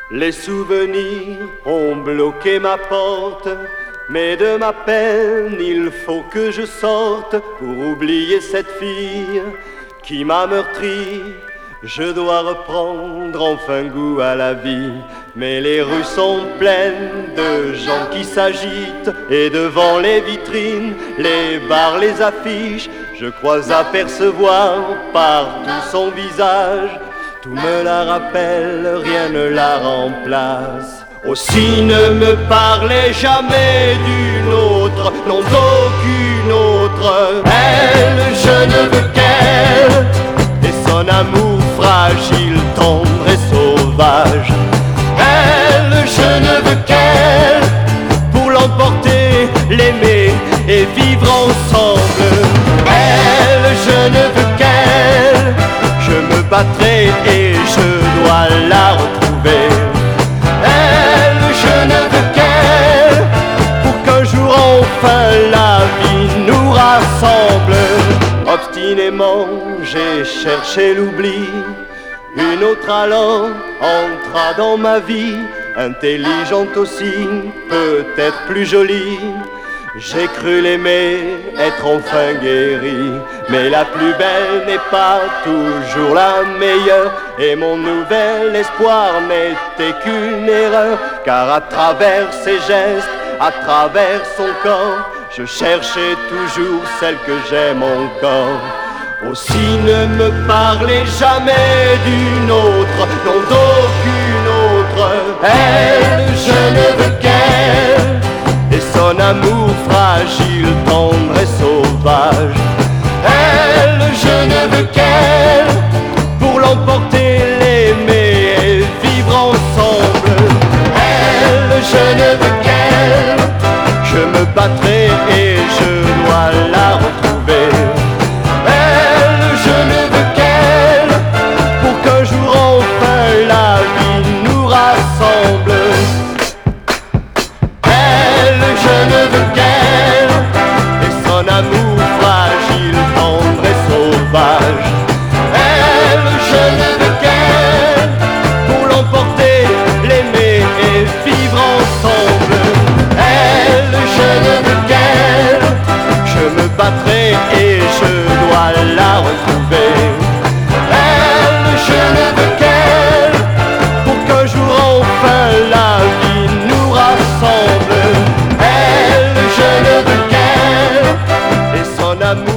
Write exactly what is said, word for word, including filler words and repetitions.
Les souvenirs ont bloqué ma porte, mais de ma peine il faut que je sorte pour oublier cette fille qui m'a meurtri. Je dois reprendre enfin goût à la vie, mais les rues sont pleines de gens qui s'agitent, et devant les vitrines, les bars, les affiches, je crois apercevoir partout son visage. Tout me la rappelle, rien ne la remplace. Aussi ne me parlez jamais d'une autre, non d'aucune autre. Elle, je ne veux qu'elle, et son amour fragile, tendre et sauvage. Elle, je ne veux qu'elle, pour l'emporter, l'aimer et vivre ensemble. Elle, je ne veux qu'elle, je me battrai et je dois la retrouver. Elle, je ne veux qu'elle, pour qu'un jour enfin la vie nous rassemble. Obstinément, j'ai cherché l'oubli. Une autre alors entra dans ma vie, intelligente aussi, peut-être plus jolie. J'ai cru l'aimer, être enfin guéri, mais la plus belle n'est pas toujours la meilleure, et mon nouvel espoir n'était qu'une erreur, car à travers ses gestes, à travers son corps, je cherchais toujours celle que j'aime encore. Aussi ne me parlez jamais d'une autre, non d'aucune autre. Elle, je ne veux qu'elle, et son amour fragile, tendre et sauvage. Elle, je ne veux qu'elle, pour l'emporter, l'aimer et vivre ensemble. Elle, je ne veux qu'elle, je me battrai et je dois la retrouver. Elle, je ne veux qu'elle, pour qu'un jour enfin la vie nous rassemble. Je ne veux qu'elle, et son amour fragile, tendre et sauvage. Elle, je ne veux qu'elle, pour l'emporter, l'aimer et vivre ensemble. Elle, je ne veux qu'elle, je me battrai et je dois la retrouver. Elle, je ne veux qu'elle, pour qu'un jour enfin la vie nous rassemble. Je ne veux qu'elle, et son amour